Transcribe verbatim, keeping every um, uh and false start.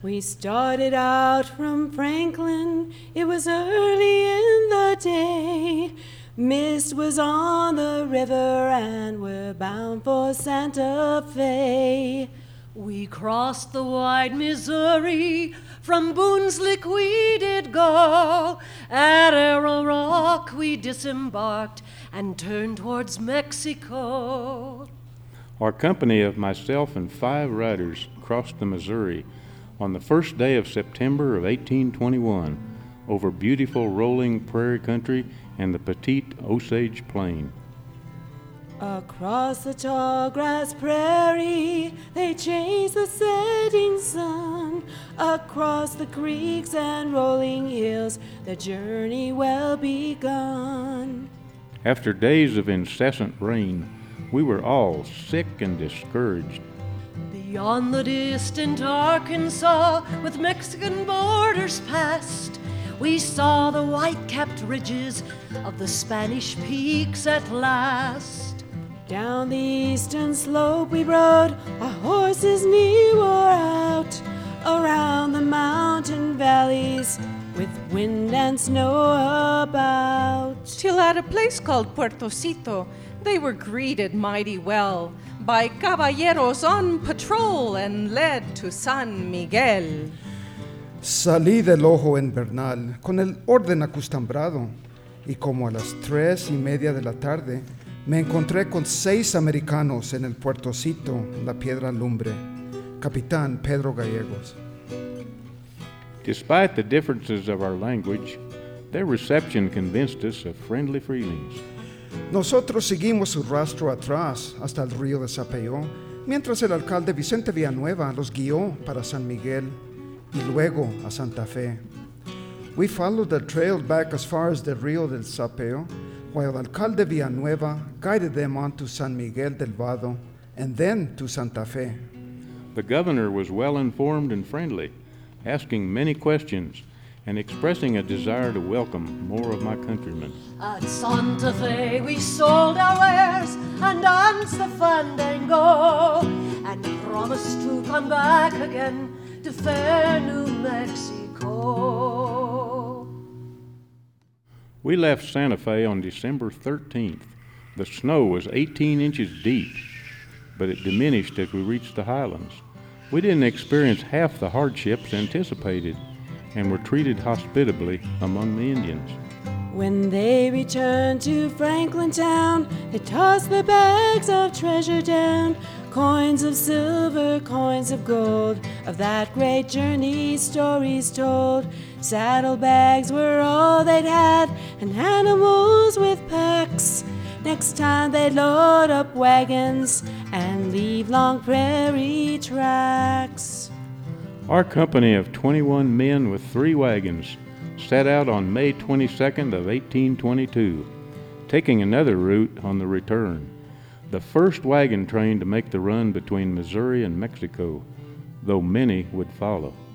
We started out from Franklin, it was early in the day. Mist was on the river and we're bound for Santa Fe. We crossed the wide Missouri, from Boone's Lick we did go. At Arrow Rock we disembarked and turned towards Mexico. Our company of myself and five riders crossed the Missouri on the first day of September of eighteen twenty-one over beautiful rolling prairie country and the Petite Osage Plain. Across the tall grass prairie, they chased the setting sun. Across the creeks and rolling hills, the journey well begun. After days of incessant rain, we were all sick and discouraged. Beyond the distant Arkansas, with Mexican borders past, we saw the white-capped ridges of the Spanish peaks at last. Down the eastern slope we rode, our horses' knee wore out, around the mountain valleys, with wind and snow about. Till at a place called Puertocito, they were greeted mighty well by caballeros on patrol and led to San Miguel. Salí del ojo invernal con el orden acostumbrado y como a las tres y media de la tarde me encontré con seis americanos en el Puertocito, la Piedra Lumbre. Capitán Pedro Gallegos. Despite the differences of our language, their reception convinced us of friendly feelings. Nosotros seguimos su rastro atrás hasta el río de Sapeo, mientras el alcalde Vicente Villanueva los guió para San Miguel y luego a Santa Fe. We followed the trail back as far as the Rio del Sapeo, while alcalde Villanueva guided them on to San Miguel del Vado and then to Santa Fe. The governor was well informed and friendly, asking many questions and expressing a desire to welcome more of my countrymen. At Santa Fe we sold our wares and danced the fandango, and promised to come back again to fair New Mexico. We left Santa Fe on December thirteenth. The snow was eighteen inches deep, but it diminished as we reached the highlands. We didn't experience half the hardships anticipated and were treated hospitably among the Indians. When they returned to Franklin town, they tossed the bags of treasure down, coins of silver, coins of gold, of that great journey stories told. Saddlebags were all they'd had, and animals with packs. Next time they'd load up wagons and leave long prairie tracks. Our company of twenty-one men with three wagons set out on May twenty-second of eighteen twenty-two, taking another route on the return, the first wagon train to make the run between Missouri and Mexico, though many would follow.